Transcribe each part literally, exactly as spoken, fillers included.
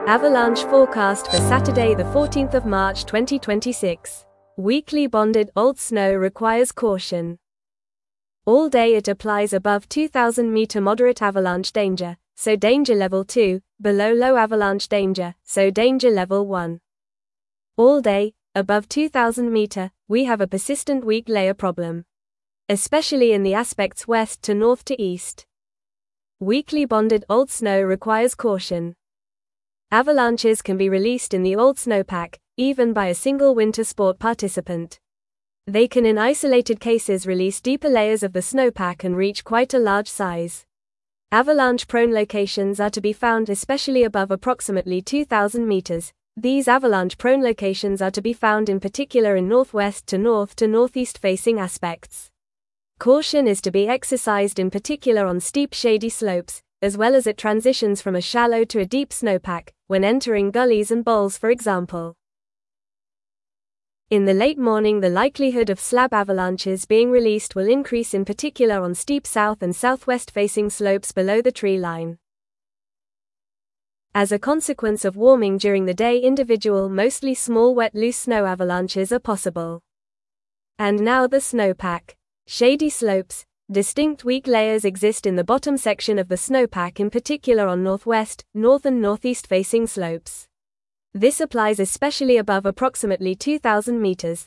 Avalanche forecast for Saturday the fourteenth of March twenty twenty-six. Weakly bonded old snow requires caution. All day it applies above two thousand meter moderate avalanche danger, so danger level two, below low avalanche danger, so danger level one. All day, above two thousand meter, we have a persistent weak layer problem, especially in the aspects west to north to east. Weakly bonded old snow requires caution. Avalanches can be released in the old snowpack, even by a single winter sport participant. They can in isolated cases release deeper layers of the snowpack and reach quite a large size. Avalanche-prone locations are to be found especially above approximately two thousand meters. These avalanche-prone locations are to be found in particular in northwest to north to northeast facing aspects. Caution is to be exercised in particular on steep shady slopes, as well as at transitions from a shallow to a deep snowpack, when entering gullies and bowls for example. In the late morning the likelihood of slab avalanches being released will increase in particular on steep south and southwest facing slopes below the tree line. As a consequence of warming during the day, individual mostly small wet loose snow avalanches are possible. And now the snowpack. Shady slopes. Distinct weak layers exist in the bottom section of the snowpack, in particular on northwest, north and northeast facing slopes. This applies especially above approximately two thousand meters.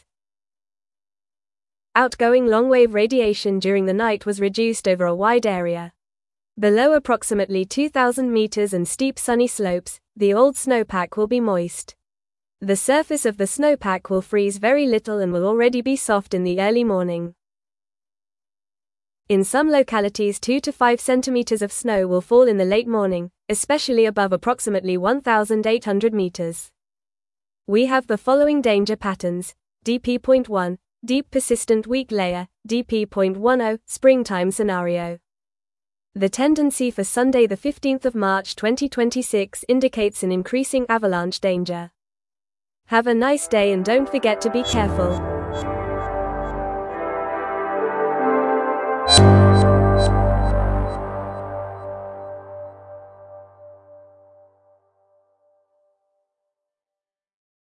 Outgoing long-wave radiation during the night was reduced over a wide area. Below approximately two thousand meters and steep sunny slopes, the old snowpack will be moist. The surface of the snowpack will freeze very little and will already be soft in the early morning. In some localities two to five centimeters of snow will fall in the late morning, especially above approximately one thousand eight hundred meters. We have the following danger patterns: D P zero point one, deep persistent weak layer, D P zero point ten, springtime scenario. The tendency for Sunday the fifteenth of March twenty twenty-six indicates an increasing avalanche danger. Have a nice day and don't forget to be careful.